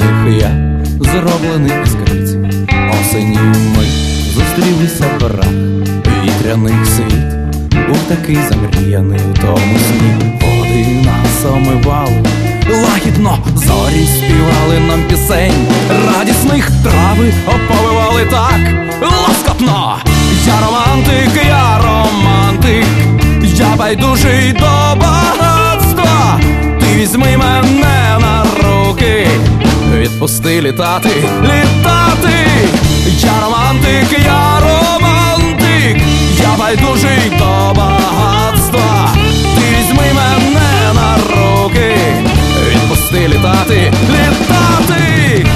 них я зроблений із криці. Осені ми зустрілися в горах, вітряний світ був такий замріяний у тому сні. Води нас омивали, лагідно зорі співали нам пісень радісних, трави оповивали так лоскотно. Я романтик, я романтик, я байдужий до багатства. Ти візьми мене на руки, відпусти літати, літати. Я романтик, я романтик, я байдужий до багатства. Ти візьми мене на руки, відпусти літати, літати.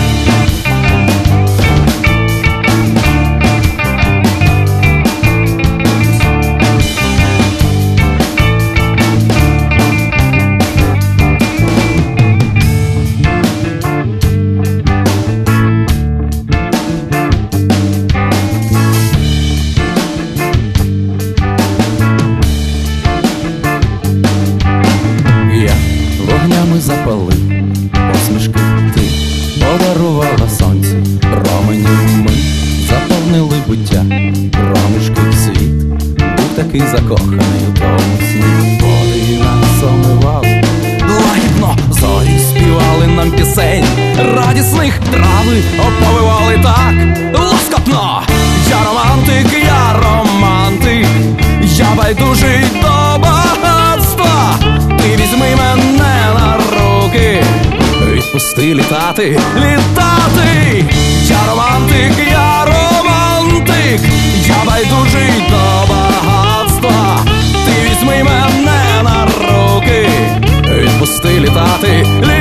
Вогнями запалив, посмішки ти подарувала сонцю. Промені ми заповнили буття, проміжки світ був такий закоханий у тому сні. Води нас омивали, лагідно зорі співали нам пісень радісних, трави оповивали так лоскотно. Я романтик, я романтик, я байдужий до багатства. Ти візьми мене на руки, відпусти літати, літати. Я романтик, я романтик, я байдужий до багатства. Ти візьми мене на руки, відпусти літати, літати.